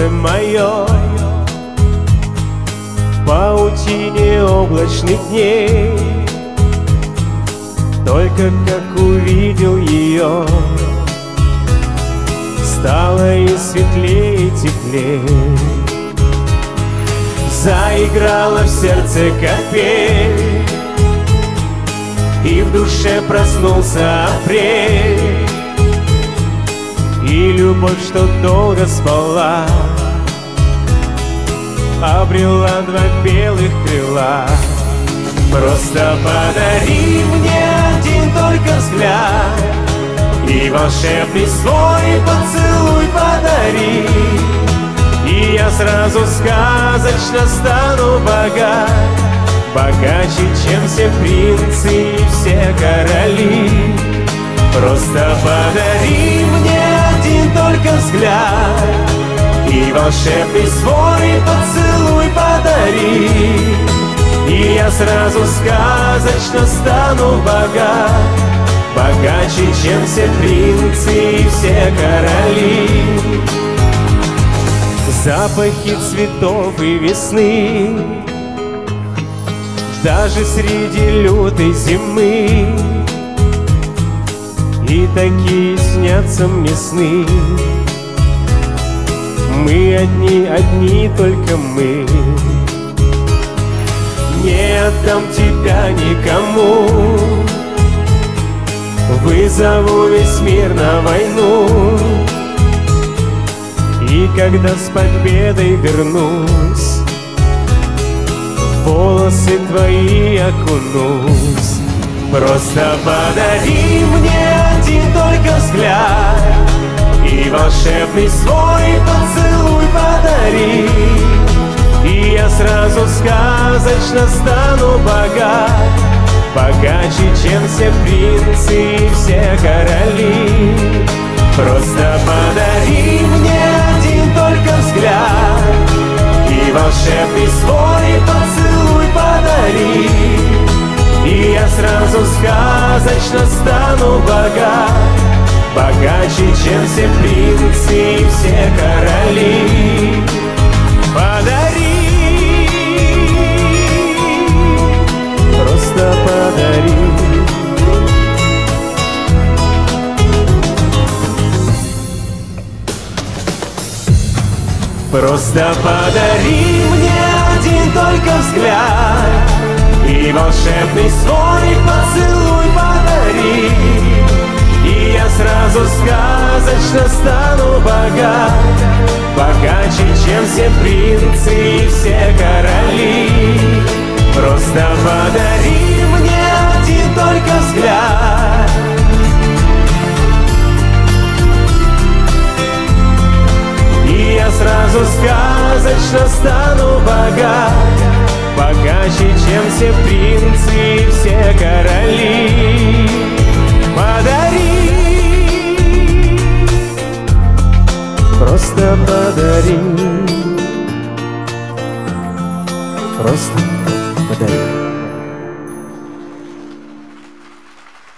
сердце мое в паутине облачных дней. Только как увидел ее, стало и светлее, и теплее. Заиграла в сердце капель, и в душе проснулся апрель. И любовь, что долго спала, обрела два белых крыла. Просто подари мне один только взгляд, и волшебный свой поцелуй подари, и я сразу сказочно стану богат, богаче, чем все принцы и все короли. Просто подари мне один только взгляд, и волшебный свой поцелуй подари, и я сразу сказочно стану богат, богаче, чем все принцы и все короли. Запахи цветов и весны, даже среди лютой зимы, и такие снятся мне сны. Мы одни, одни только мы. Не отдам тебя никому, вызову весь мир на войну. И когда с победой вернусь, в волосы твои окунусь. Просто подари мне один только взгляд, и волшебный свой поцелуй подари, и я сразу сказочно стану богат, богаче, чем все принцы и все короли. Просто подари мне один только взгляд, и волшебный свой поцелуй подари, и я сразу сказочно стану богат, богаче, чем все принцы и все короли. Подари, просто подари. Просто подари мне один только взгляд, и волшебный свой поцелуй